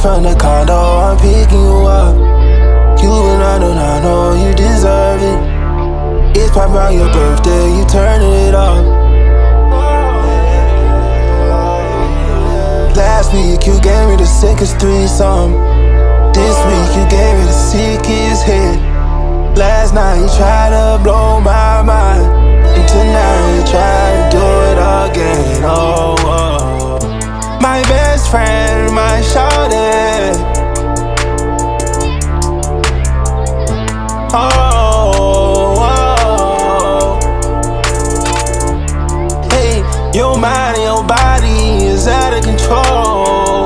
from the condo, I'm picking you up. You and I know you deserve it. It's probably around your birthday, you turning it up. Last week you gave me the sickest threesome. This week you gave me the sickest hit. Last night you tried to blow my mind, and tonight you try to do it again. Oh, oh. My best friend, my shawty. Oh, oh. Hey, your mind and your body is out of control.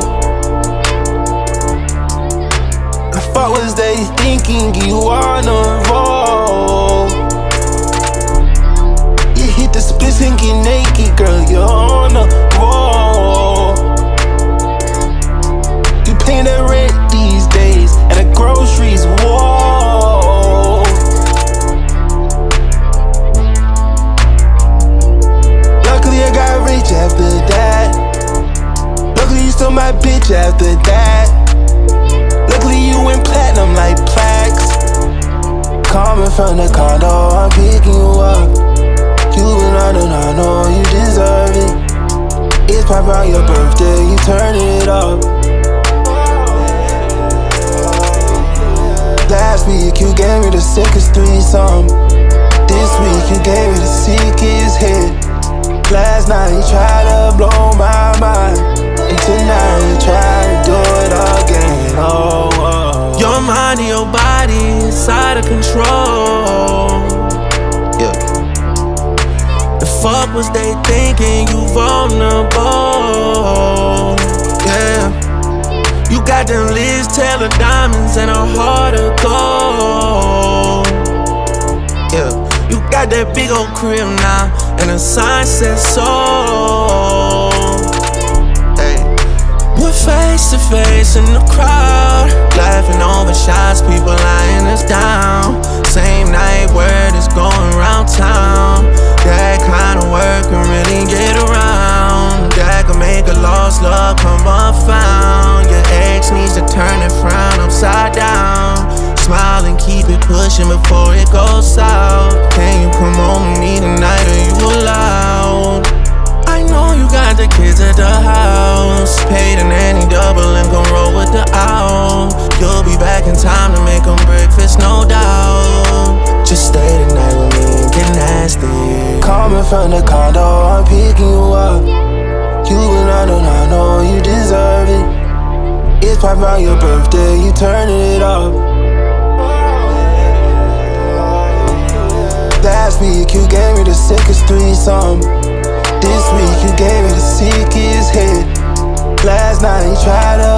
What was they thinking? You on a roll. You hit the splits and get naked, girl, you're on a roll. You paying the rent these days, and the groceries, whoa. Luckily I got rich after that. Luckily you still my bitch after that. Luckily you went platinum like plaques. Coming from the condo, I'm picking you up. You and I know you deserve it. It's probably around your birthday, you turning it up. Last week you gave me the sickest threesome. This week you gave me the sickest hit. Last night you tried to blow my mind, and tonight you try to do it again. Oh, oh. Your mind and your body is out of control. Yeah. The fuck was they thinking? You vulnerable. Yeah. You got them Liz Taylor diamonds and a heart of gold. Yeah. You got that big old crib now, and a sign says so. We're face to face in the crowd, laughing over shots, people eyeing us down. Same night, word is going around town. That kind of work can really get around. That can make a lost love come unfound. Your ex needs to turn and frown upside down. Smile and keep it pushing before it goes south. Can you come home with me tonight, are you allowed? I know you got the kids at the house, paid a nanny double and gon' roll with the owl. You'll be back in time to make them breakfast, no doubt. Just stay the night with me and get nasty. Coming from the condo, I'm picking you up. You and I know you deserve it. It's probably around your birthday, you turning it up. Last week you gave me the sickest threesome. This week you gave me the sickest hit. Last night you tried to